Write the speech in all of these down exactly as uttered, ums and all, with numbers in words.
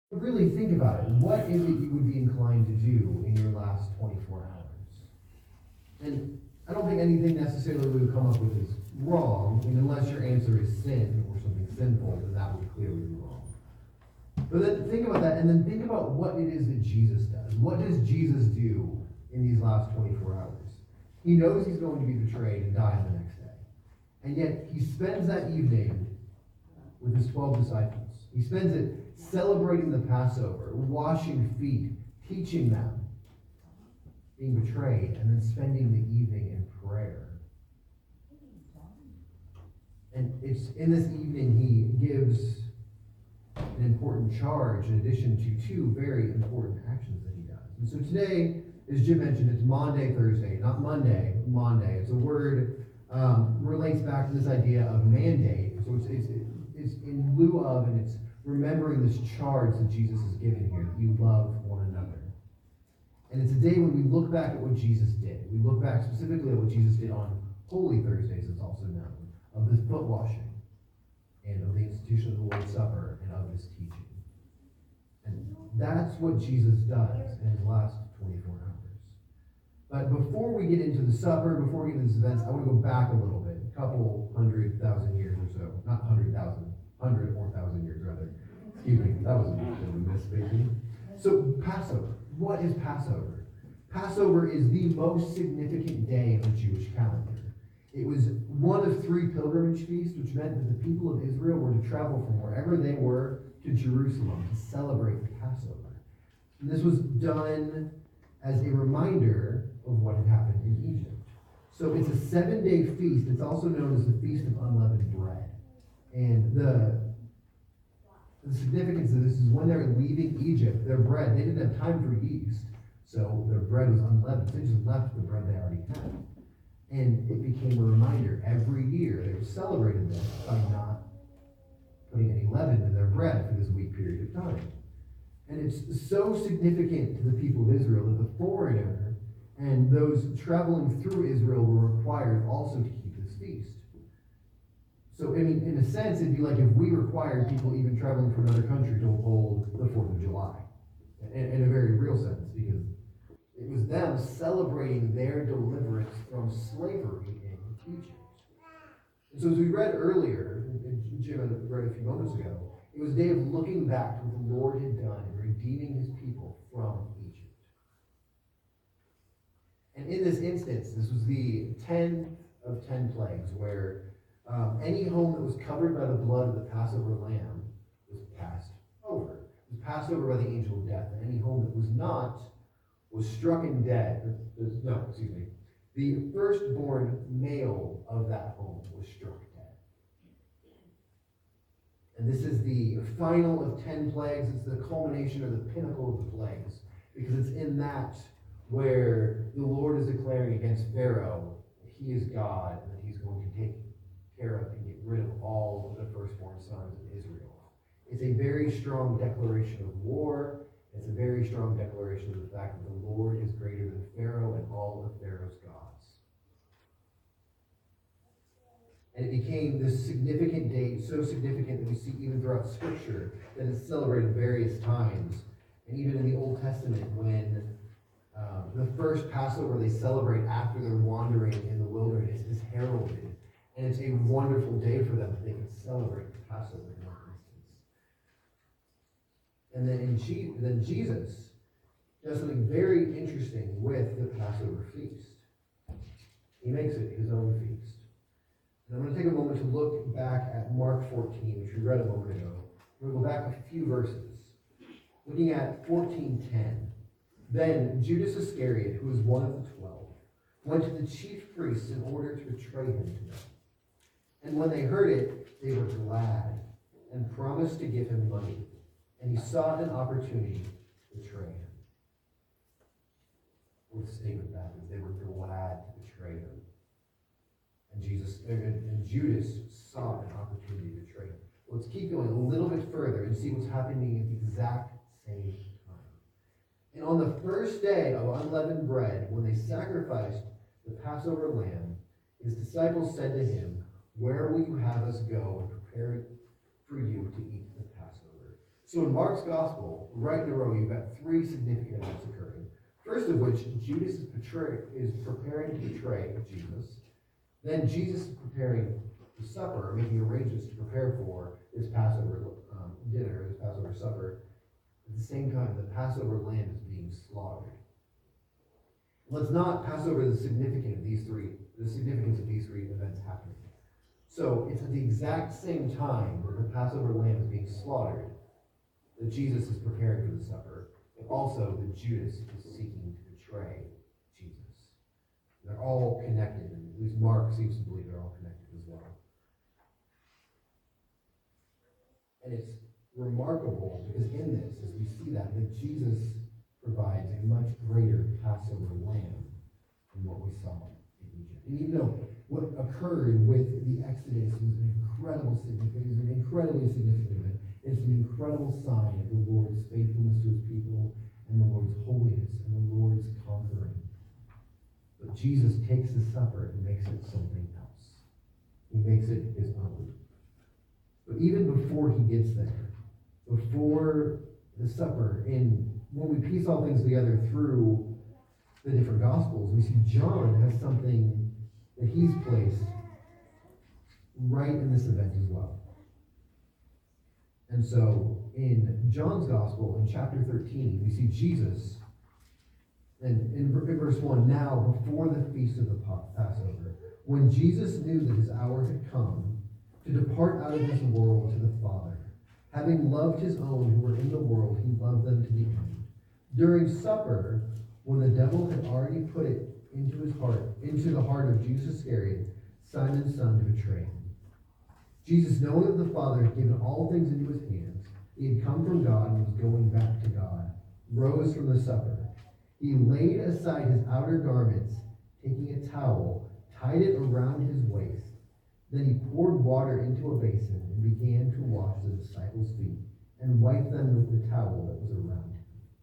Really think about it. What is it you would be inclined to do in your last twenty-four hours? And I don't think anything necessarily we would come up with is wrong, and unless your answer is sin or something sinful, then that would clearly be wrong. But then think about that, and then think about what it is that Jesus does. What does Jesus do in these last twenty-four hours? He knows he's going to be betrayed and die on the next day. And yet, he spends that evening with his twelve disciples. He spends it celebrating the Passover, washing feet, teaching them, being betrayed, and then spending the evening in prayer. And it's in this evening he gives an important charge in addition to two very important actions that he does. And so today, as Jim mentioned, it's Maundy Thursday, not Monday, Maundy. It's a word um, relates back to this idea of mandate. So it's, it's, it's in lieu of, and it's remembering this charge that Jesus is giving here, that you love one another. And it's a day when we look back at what Jesus did. We look back specifically at what Jesus did on Holy Thursdays, it's also known, of this foot washing, and of the institution of the Lord's Supper, and of his teaching. And that's what Jesus does in his last twenty-four hours. But before we get into the supper, before we get into these events, I want to go back a little bit, a couple hundred thousand years or so. Not hundred thousand, hundred or thousand years rather. Excuse me, that was a bit of a misspeaking. So Passover. What is Passover? Passover is the most significant day of the Jewish calendar. It was one of three pilgrimage feasts, which meant that the people of Israel were to travel from wherever they were to Jerusalem to celebrate the Passover. And this was done as a reminder of what had happened in Egypt. So it's a seven-day feast. It's also known as the Feast of Unleavened Bread. And the, the significance of this is when they're leaving Egypt, their bread, they didn't have time for yeast, so their bread was unleavened. They just left the bread they already had. And it became a reminder every year. They celebrated this by not putting any leaven in their bread for this week period of time. And it's so significant to the people of Israel that the foreigner and those traveling through Israel were required also to keep this feast. So, I mean, in a sense, it'd be like if we required people even traveling from another country to hold the fourth of July. In, in a very real sense, because it was them celebrating their deliverance from slavery in Egypt. And so as we read earlier, and Jim read a few moments ago, it was a day of looking back to what the Lord had done in redeeming his people from Egypt. And in this instance, this was the tenth of ten plagues, where um, any home that was covered by the blood of the Passover lamb was passed over. It was passed over by the angel of death. And any home that was not was struck and dead. Or, no, excuse me. The firstborn male of that home was struck dead. And this is the final of ten plagues. It's the culmination or the pinnacle of the plagues. Because it's in that where the Lord is declaring against Pharaoh that he is God and that he's going to take care of and get rid of all of the firstborn sons of Israel. It's a very strong declaration of war. It's a very strong declaration of the fact that the Lord is greater than Pharaoh and all of Pharaoh's gods. And it became this significant date, so significant that we see even throughout Scripture that it's celebrated various times. And even in the Old Testament, when um, the first Passover they celebrate after their wandering in the wilderness is heralded. And it's a wonderful day for them that they can celebrate the Passover in that instance. And then, in Je- then Jesus does something very interesting with the Passover feast. He makes it his own feast. And I'm going to take a moment to look back at Mark fourteen, which we read a moment ago. We're going to go back a few verses. Looking at fourteen ten. Then Judas Iscariot, who was one of the twelve, went to the chief priests in order to betray him to them. And when they heard it, they were glad and promised to give him money. And he sought an opportunity to betray him. We'll stay with that, is they were glad to betray him. And Jesus and, and Judas sought an opportunity to betray him. Let's keep going a little bit further and see what's happening at the exact same time. And on the first day of unleavened bread, when they sacrificed the Passover lamb, his disciples said to him, "Where will you have us go and prepare for you to eat the Passover?" So in Mark's gospel, right in a row, you've got three significant events occurring. First of which, Judas is, betray, is preparing to betray Jesus. Then Jesus is preparing the supper, making arrangements to prepare for this Passover um, dinner, this Passover supper. At the same time, the Passover lamb is being slaughtered. Let's not pass over the significance of these three, the significance of these three events happening. So it's at the exact same time that the Passover lamb is being slaughtered that Jesus is preparing for the supper, and also that Judas is seeking to betray Jesus. They're all connected, and at least Mark seems to believe they're all connected as well. And it's remarkable because in this, as we see that, that Jesus provides a much greater Passover lamb than what we saw in Egypt. And even though what occurred with the Exodus was an incredible significance, it was an incredibly significant event. It's an incredible sign of the Lord's faithfulness to his people and the Lord's holiness and the Lord's conquering. But Jesus takes the supper and makes it something else. He makes it his own. But even before he gets there, before the supper, in when we piece all things together through the different Gospels, we see John has something that he's placed right in this event as well. And so in John's Gospel, in chapter thirteen, we see Jesus, and in, in verse one, now before the feast of the Passover, when Jesus knew that his hour had come to depart out of this world to the Father, having loved his own who were in the world, he loved them to the end. During supper, when the devil had already put it into his heart, into the heart of Judas Iscariot, Simon's son, to betray him. Jesus, knowing that the Father had given all things into his hands, he had come from God and was going back to God, rose from the supper. He laid aside his outer garments, taking a towel, tied it around his waist. Then he poured water into a basin and began to wash the disciples' feet and wipe them with the towel that was around him.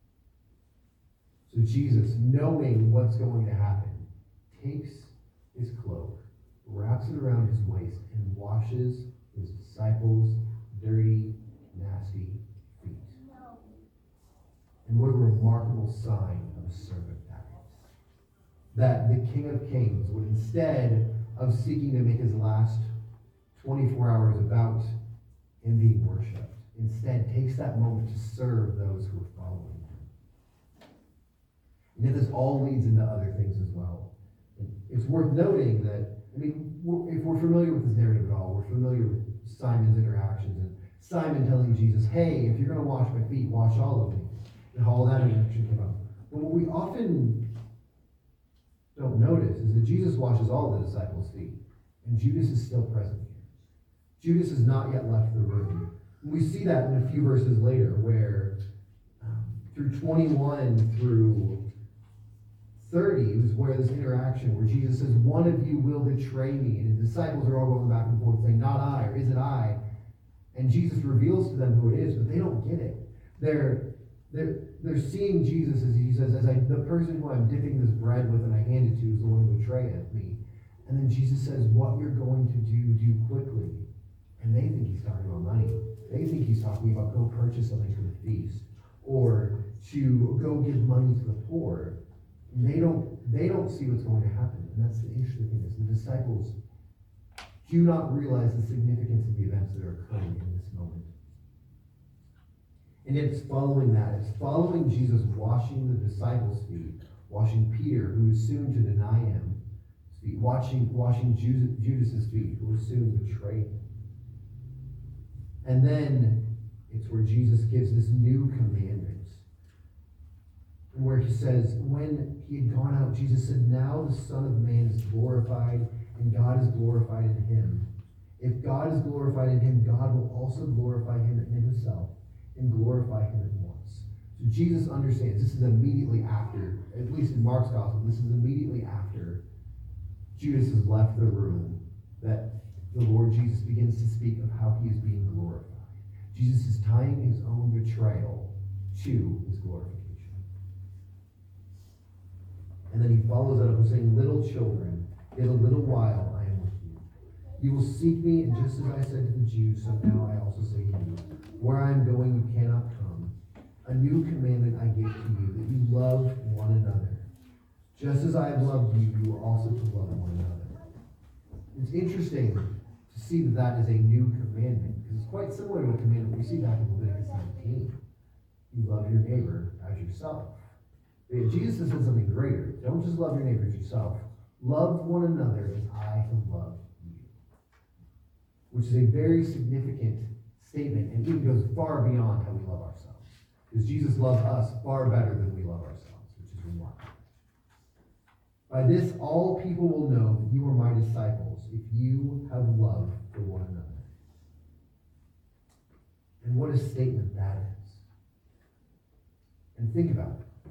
So Jesus, knowing what's going to happen, takes his cloak, wraps it around his waist, and washes his disciples' dirty, nasty feet. And what a remarkable sign of a servant that is. That the King of Kings would, instead of seeking to make his last twenty-four hours about him being worshipped, instead takes that moment to serve those who are following him. And yet this all leads into other things as well. And it's worth noting that, I mean, if we're familiar with this narrative at all, we're familiar with Simon's interactions and Simon telling Jesus, hey, if you're going to wash my feet, wash all of me. And how all that interaction came up. But what we often don't notice is that Jesus washes all the disciples' feet, and Judas is still present here. Judas has not yet left the room. And we see that in a few verses later, where um, through twenty-one through thirty is where this interaction, where Jesus says, one of you will betray me, and his disciples are all going back and forth saying, not I, or is it I? And Jesus reveals to them who it is, but they don't get it. They're They're, they're seeing Jesus as he says, as I, the person who I'm dipping this bread with and I hand it to is the one who betrayeth me. And then Jesus says, what you're going to do, do quickly. And they think he's talking about money. They think he's talking about go purchase something for the feast, or to go give money to the poor. And they don't, they don't see what's going to happen. And that's the interesting thing is the disciples do not realize the significance of the events that are occurring in this moment. And it's following that. It's following Jesus washing the disciples' feet, washing Peter, who was soon to deny him, feet, washing, washing Judas' feet, who was soon to betray him. And then it's where Jesus gives this new commandment. And where he says, when he had gone out, Jesus said, now the Son of Man is glorified, and God is glorified in him. If God is glorified in him, God will also glorify him in himself, and glorify him at once. So Jesus understands this is immediately after, at least in Mark's gospel, this is immediately after Judas has left the room, that the Lord Jesus begins to speak of how he is being glorified. Jesus is tying his own betrayal to his glorification. And then he follows that up with saying, little children, yet a little while I am with you. You will seek me, and just as I said to the Jews, so now I also say to you, where I am going, you cannot come. A new commandment I give to you, that you love one another. Just as I have loved you, you are also to love one another. It's interesting to see that that is a new commandment, because it's quite similar to a commandment we see back in Leviticus nineteen. You love your neighbor as yourself. But Jesus has said something greater. Don't just love your neighbor as yourself. Love one another as I have loved you. Which is a very significant statement, and even goes far beyond how we love ourselves. Because Jesus loves us far better than we love ourselves, which is remarkable. By this, all people will know that you are my disciples, if you have love for one another. And what a statement that is. And think about it.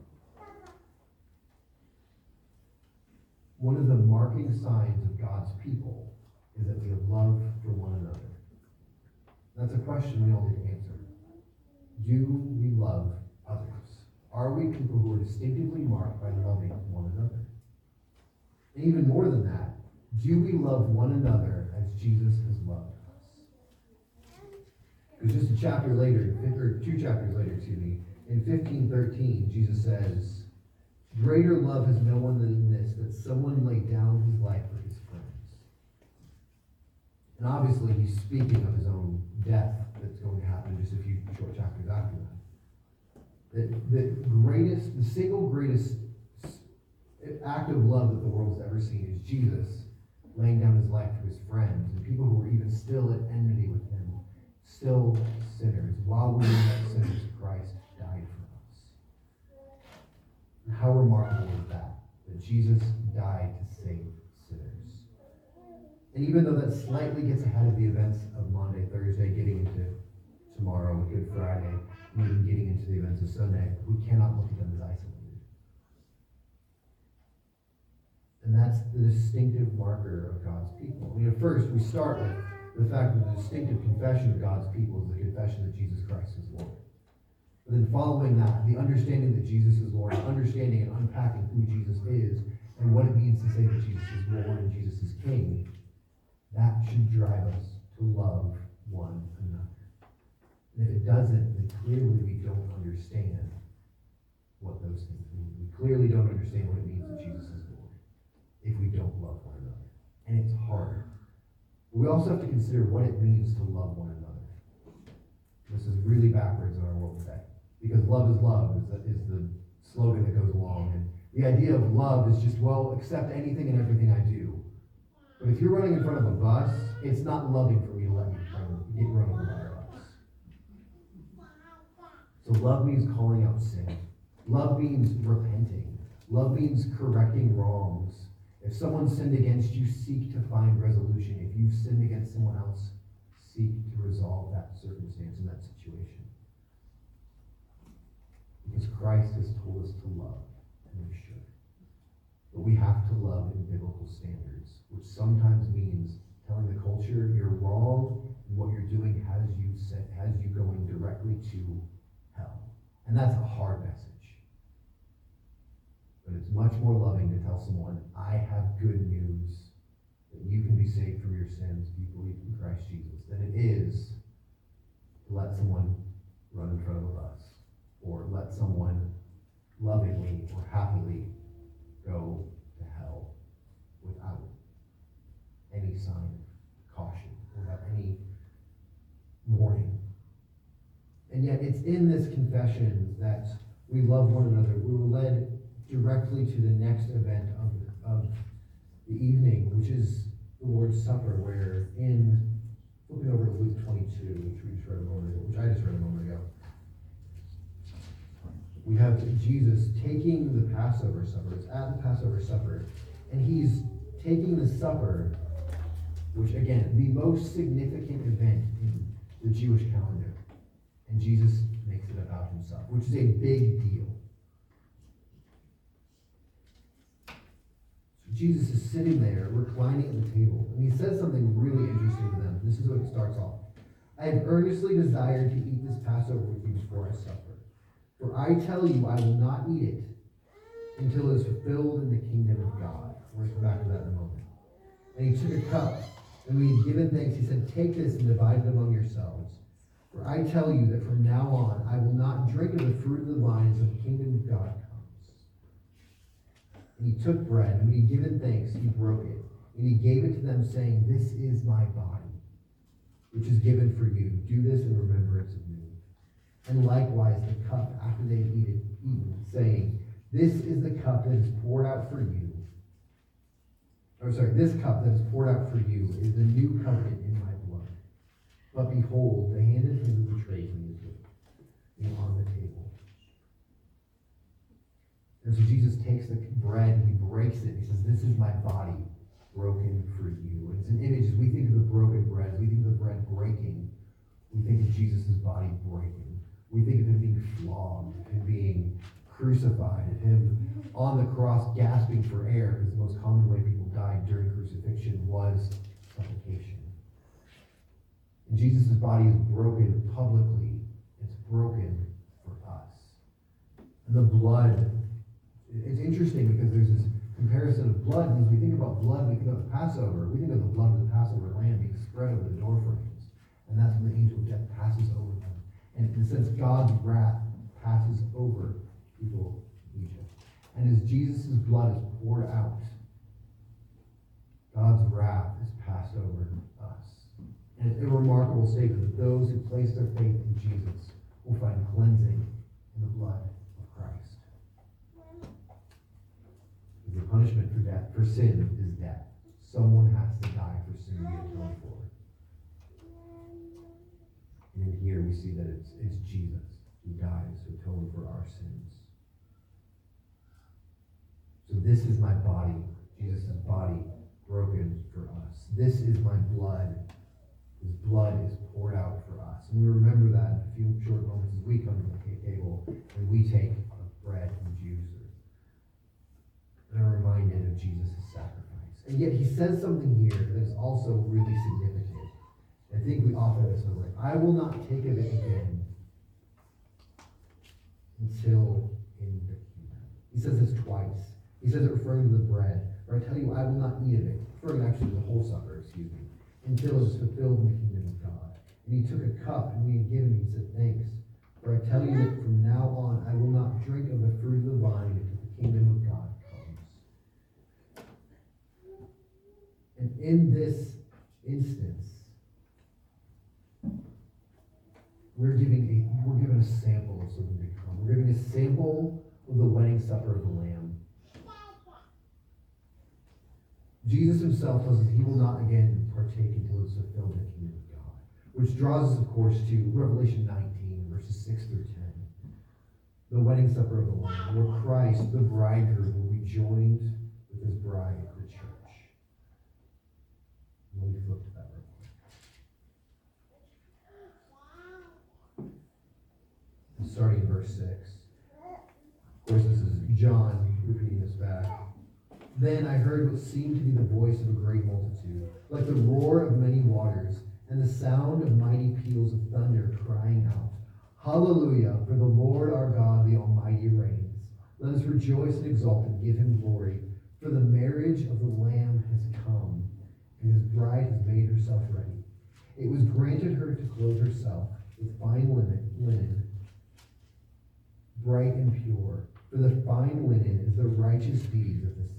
One of the marking signs of God's people is that we have love for one another. That's a question we all need to answer. Do we love others? Are we people who are distinctively marked by loving one another? And even more than that, do we love one another as Jesus has loved us? Because just a chapter later, or two chapters later, excuse me, in fifteen thirteen, Jesus says, greater love has no one than this, that someone laid down his life for his friends. And obviously, he's speaking of his own death that's going to happen just a few short chapters after that. The, the greatest, the single greatest act of love that the world has ever seen is Jesus laying down his life for his friends, and people who were even still at enmity with him, still sinners. While we were yet sinners, Christ died for us. And how remarkable is that? That Jesus died to save sinners. And even though that slightly gets ahead of the events of Maundy, Thursday, getting into tomorrow, Good Friday, and even getting into the events of Sunday, we cannot look at them as isolated. And that's the distinctive marker of God's people. I mean, at first, we start with the fact that the distinctive confession of God's people is the confession that Jesus Christ is Lord. But then following that, the understanding that Jesus is Lord, understanding and unpacking who Jesus is, and what it means to say that Jesus is Lord and Jesus is King, that should drive us to love one another. And if it doesn't, then clearly we don't understand what those things mean. We clearly don't understand what it means that Jesus is Lord if we don't love one another. And it's hard. But we also have to consider what it means to love one another. This is really backwards in our world today. Because love is love is the, is the slogan that goes along. And the idea of love is just, well, accept anything and everything I do. But if you're running in front of a bus, it's not loving for me to let you run, get run over by a bus. So love means calling out sin. Love means repenting. Love means correcting wrongs. If someone sinned against you, seek to find resolution. If you've sinned against someone else, seek to resolve that circumstance and that situation. Because Christ has told us to love, and we should. But we have to love in biblical standards, which sometimes means telling the culture you're wrong, and what you're doing has you set, has you going directly to hell. And that's a hard message. But it's much more loving to tell someone, I have good news, that you can be saved from your sins if you believe in Christ Jesus, than it is to let someone run in front of a bus, or let someone lovingly or happily go to hell without any sign of caution, without any warning. And yet it's in this confession that we love one another. We were led directly to the next event of, of the evening, which is the Lord's Supper, where in, flipping over to Luke twenty-two, which we just read a moment ago, which I just read a moment ago, we have Jesus taking the Passover supper. It's at the Passover supper, and he's taking the supper, which again, the most significant event in the Jewish calendar, and Jesus makes it about himself, which is a big deal. Jesus is sitting there, reclining at the table, and he says something really interesting to them. This is what it starts off. I have earnestly desired to eat this Passover with you before I suffer. For I tell you, I will not eat it until it is fulfilled in the kingdom of God. We're going to come back to that in a moment. And he took a cup, And when he had given thanks, he said, take this and divide it among yourselves. For I tell you that from now on I will not drink of the fruit of the vine until the kingdom of God comes. And he took bread, and when he had given thanks, he broke it. And he gave it to them, saying, this is my body, which is given for you. Do this in remembrance of me. And likewise the cup after they had eaten, eaten, saying, this is the cup that is poured out for you. Or sorry, this cup that is poured out for you is the new covenant in my blood. But behold, the hand of him who betrayed me is on the table. And so Jesus takes the bread and he breaks it. He says, this is my body broken for you. And it's an image. As we think of the broken bread, as we think of the bread breaking, we think of Jesus' body breaking. We think of him being flogged, of him being crucified, of him on the cross gasping for air, because the most common way people died during crucifixion was suffocation. And Jesus' body is broken publicly. It's broken for us. And the blood, it's interesting because there's this comparison of blood, and as we think about blood, we think of the Passover. We think of the blood of the Passover lamb being spread over the door frames. And that's when the angel of death passes over them. And in a sense, God's wrath passes over people in Egypt. And as Jesus' blood is poured out, God's wrath is passed over us. And it's a remarkable statement that those who place their faith in Jesus will find cleansing in the blood of Christ. The punishment for death, for sin, is death. Someone has to die for sin to be atoned for. And in here we see that it's, it's Jesus who dies to atone for our sins. So this is my body, Jesus' body broken for us. This is my blood. His blood is poured out for us. And we remember that in a few short moments as we come to the table and we take bread and juice. And are reminded of Jesus' sacrifice. And yet he says something here that is also really significant. I think we often miss over it. I will not take of it again until in the kingdom. He says this twice. He says it referring to the bread. For I tell you, I will not eat of it. Referring actually to the whole supper, excuse me. Until it is fulfilled in the kingdom of God. And he took a cup, and when he had given it, he said, thanks. For I tell you that from now on, I will not drink of the fruit of the vine until the kingdom of God comes. And in this instance, we're giving a we're given a sample of something to come. We're giving a sample of the wedding supper of the Lamb. Jesus himself tells us he will not again partake until it's fulfilled in the kingdom of God. Which draws us, of course, to Revelation nineteen, verses six through ten. The wedding supper of the Lamb, where Christ, the bridegroom, will be joined with his bride, the church. Let me flip to that real quick. Starting in verse six. Of course, this is John repeating this back. Then I heard what seemed to be the voice of a great multitude, like the roar of many waters, and the sound of mighty peals of thunder, crying out, Hallelujah, for the Lord our God, the Almighty reigns. Let us rejoice and exult and give him glory, for the marriage of the Lamb has come, and his bride has made herself ready. It was granted her to clothe herself with fine linen, linen, bright and pure, for the fine linen is the righteous deeds of the saints.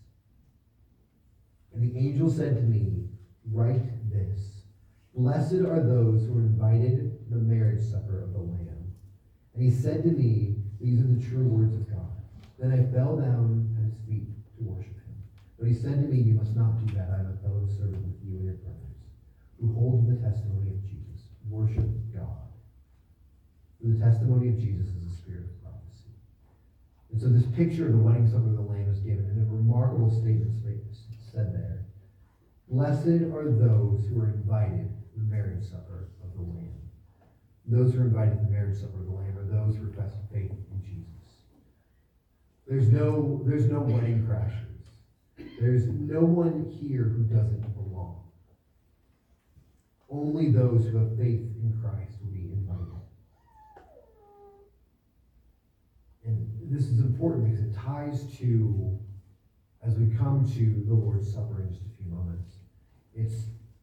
And the angel said to me, write this, blessed are those who are invited to the marriage supper of the Lamb. And he said to me, these are the true words of God. Then I fell down at his feet to worship him. But he said to me, you must not do that. I am a fellow servant with you and your brothers, who hold to the testimony of Jesus. Worship God. For the testimony of Jesus is the spirit of prophecy. And so this picture of the wedding supper of the Lamb is given in a remarkable statement said there. Blessed are those who are invited to the marriage supper of the Lamb. Those who are invited to the marriage supper of the Lamb are those who profess faith in Jesus. There's no, there's no wedding crashers. There's no one here who doesn't belong. Only those who have faith in Christ will be invited. And this is important because it ties to, as we come to the Lord's Supper in just a few moments, it's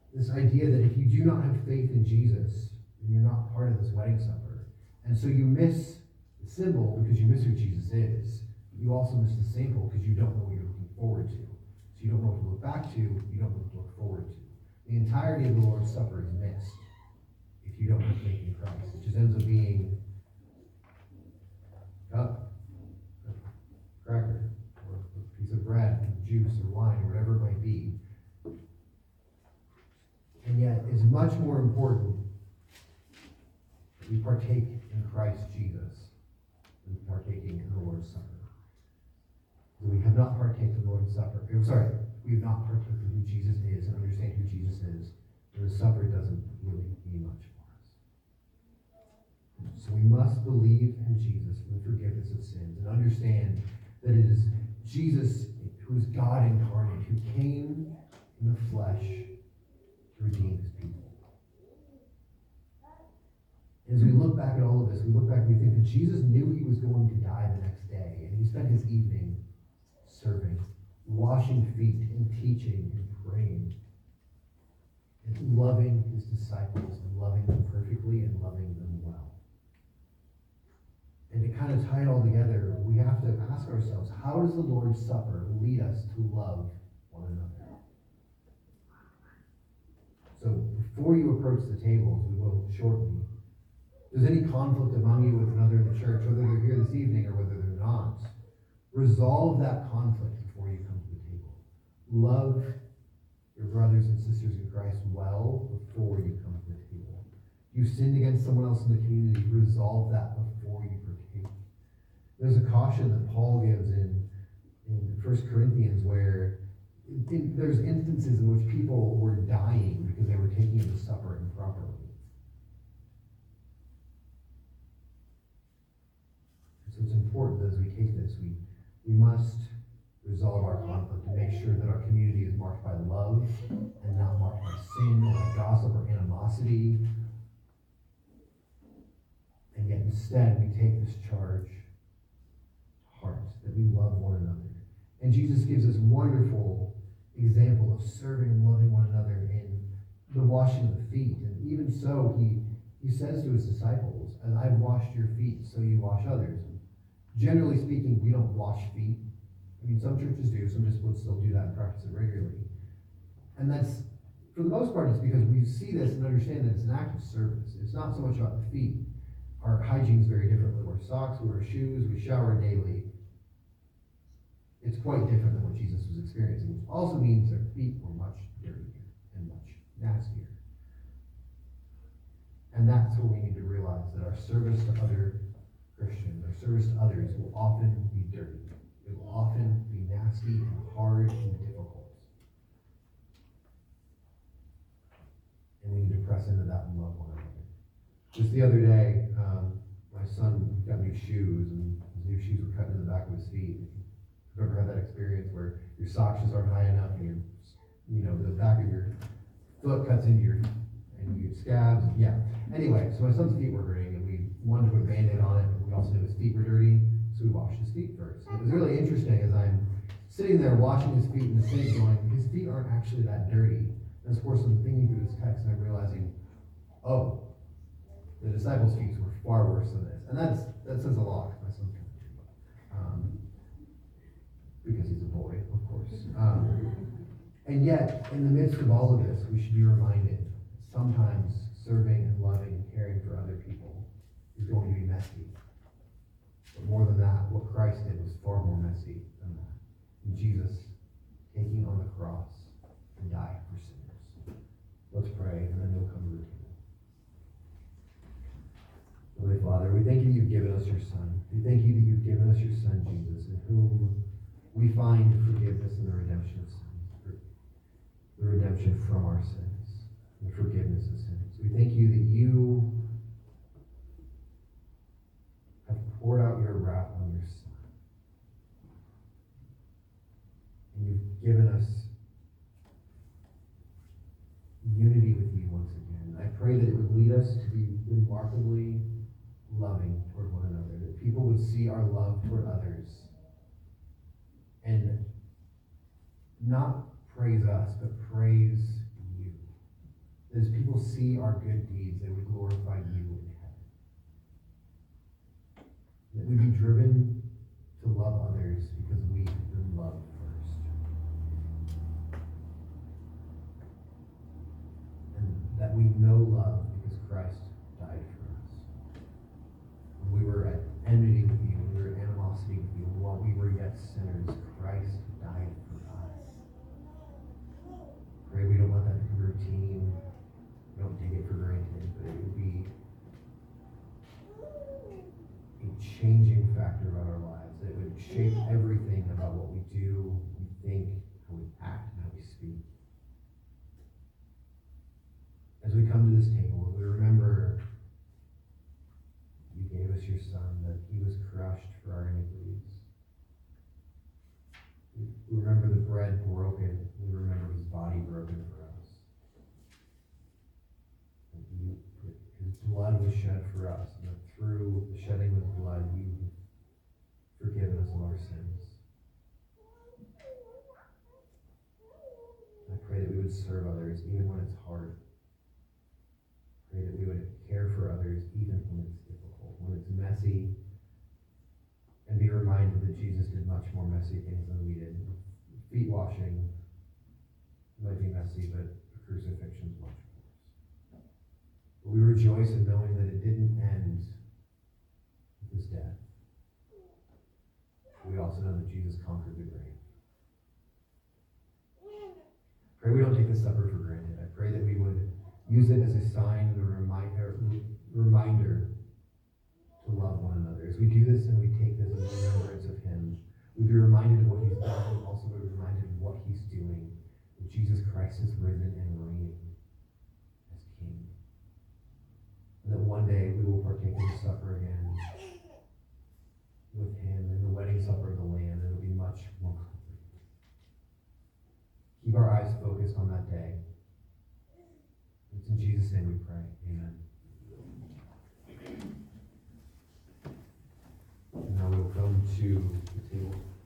This idea that if you do not have faith in Jesus, then you're not part of this wedding supper. And so you miss the symbol because you miss who Jesus is. But you also miss the symbol because you don't know what you're looking forward to. So you don't know what to look back to, you don't know what to look forward to. The entirety of the Lord's Supper is missed if you don't have faith in Christ. It just ends up being a cup, a cracker, or a piece of bread, juice, or wine, or whatever it might be. And yet, it's much more important that we partake in Christ Jesus than partaking in the Lord's Supper. We have not partaken in the Lord's Supper. I'm sorry, we have not partaken in who Jesus is and understand who Jesus is. And the supper doesn't really mean much for us. So we must believe in Jesus for the forgiveness of sins and understand that it is Jesus who is God incarnate, who came in the flesh to redeem his people. As we look back at all of this, we look back and we think that Jesus knew he was going to die the next day, and he spent his evening serving, washing feet, and teaching, and praying, and loving his disciples, and loving them perfectly, and loving them well. And to kind of tie it all together, we have to ask ourselves, how does the Lord's Supper lead us to love one another? So before you approach the tables, we will shortly, if there's any conflict among you with another in the church, whether they're here this evening or whether they're not, resolve that conflict before you come to the table. Love your brothers and sisters in Christ well before you come to the table. If you've sinned against someone else in the community, resolve that before you partake. There's a caution that Paul gives in, in First Corinthians where in, there's instances in which people were dying because they were taking the supper improperly. So it's important that as we take this, we, we must resolve our conflict and make sure that our community is marked by love and not marked by sin or by gossip or animosity. And yet instead we take this charge to heart, that we love one another. And Jesus gives us wonderful example of serving and loving one another in the washing of the feet. And even so, he, he says to his disciples, "As I've washed your feet, so you wash others." Generally speaking, we don't wash feet. I mean, some churches do, some disciplines still do that and practice it regularly. And that's, for the most part, it's because we see this and understand that it's an act of service. It's not so much about the feet. Our hygiene is very different. We wear socks, we wear shoes, we shower daily. It's quite different than what Jesus was experiencing, which also means their feet were much dirtier and much nastier. And that's what we need to realize, that our service to other Christians, our service to others will often be dirty. It will often be nasty and hard and difficult. And we need to press into that and love one another. Just the other day, um, my son got new shoes, and his new shoes were cut in the back of his feet. Have you ever had that experience where your socks just aren't high enough and your, you know, the back of your foot cuts into your, and you get scabs? Yeah. Anyway, so my son's feet were hurting, and we wanted to put a Band-Aid on it, but we also knew his feet were dirty, so we washed his feet first. And it was really interesting as I'm sitting there washing his feet in the sink going, his feet aren't actually that dirty. And of course, I'm thinking through this text and I'm realizing, oh, the disciples' feet were far worse than this. And that's that says a lot, because my son's kind of dirty. Um, because he's a boy, of course. Um, and yet, in the midst of all of this, we should be reminded that sometimes serving and loving and caring for other people is going to be messy. But more than that, what Christ did was far more messy than that. And Jesus taking on the cross and dying for sinners. Let's pray, and then we'll come to the table. Holy Father, we thank you that you've given us your Son. We thank you that you've given us your Son, Jesus, in whom we find forgiveness and the redemption of sins. The redemption from our sins. The forgiveness of sins. We thank you that you have poured out your wrath on your Son. And you've given us unity with you once again. I pray that it would lead us to be remarkably loving toward one another, that people would see our love toward others and not praise us, but praise you. that as people see our good deeds, they would glorify you in heaven. That we'd be driven to love others because we have been loved first. And that we know love because Christ died for us. When we were at enmity with you, when we were at animosity with you, while we were yet sinners, Christ died for us. Pray we don't let that be routine. We don't take it for granted, but it would be a changing factor about our lives. That it would shape everything about what we do, we think, how we act, and how we speak. As we come to this table, we remember you gave us your Son, that he was crushed for our iniquities. We remember the bread broken. We remember his body broken for us. And you, his blood was shed for us, and that through the shedding of blood, you've forgiven us of our sins. I pray that we would serve others even when it's hard. Pray that we would care for others even when it's difficult, when it's messy, and be reminded that Jesus did much more messy things than we did. Feet washing might be messy, but a crucifixion is much worse. But we rejoice in knowing that it didn't end with his death. We also know that Jesus conquered the grave. Pray we don't take this supper for granted. I pray that we would use it as a sign and a reminder, reminder to love one another. As we do this and we take this as a remembrance of him, we'd be reminded of what he's done, and also be reminded of what he's doing. That Jesus Christ is risen and reigning as King. And that one day we will partake of the supper again with him in the wedding supper of the Lamb, and it'll be much more comforting. Keep our eyes focused on that day. It's in Jesus' name we pray. Amen. And now we'll come to the table.